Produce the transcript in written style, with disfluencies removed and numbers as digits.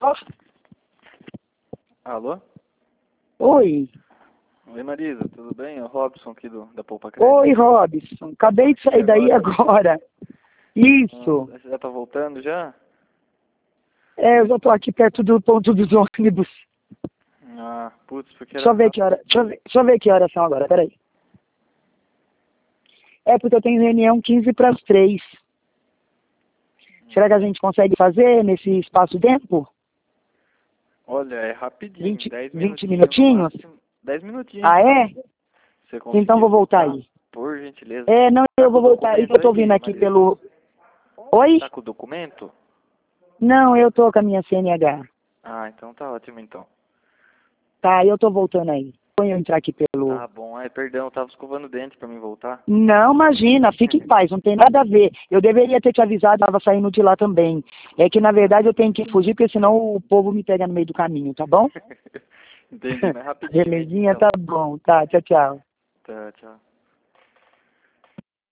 Alô? Oi. Oi, Marisa, tudo bem? É o Robson aqui da Poupa Crédito. Oi, Robson. Acabei de sair daí agora. Isso. Você já tá voltando já? Eu já tô aqui perto do ponto dos ônibus. Ah, putz, porque Deixa era eu ver que hora. Deixa eu ver que horas são agora, peraí. É porque eu tenho reunião 15 para as 3. Será que a gente consegue fazer nesse espaço-tempo? Olha, é rapidinho, 20 10 minutinhos? no máximo. 10 minutinhos. Ah, é? Você Então conseguir vou voltar voltar? aí. Por gentileza. Não, Tá eu com vou o voltar aí, que documento eu tô vindo aí, aqui Marisa? pelo... Oi? Tá com o documento? Não, eu tô com a minha CNH. Ah, então tá ótimo então. Tá, eu tô voltando aí. Põe eu entrar aqui pelo... Tá bom. Ai, perdão, eu tava escovando o dente pra mim voltar. Não, imagina, fique em paz, não tem nada a ver. Eu deveria ter te avisado, eu estava saindo de lá também. É que, na verdade, eu tenho que fugir, porque senão o povo me pega no meio do caminho, tá bom? Entendi, mas rapidinho mesmo Belezinha, então. tá bom. Tá, tchau, tchau. Tá, tchau.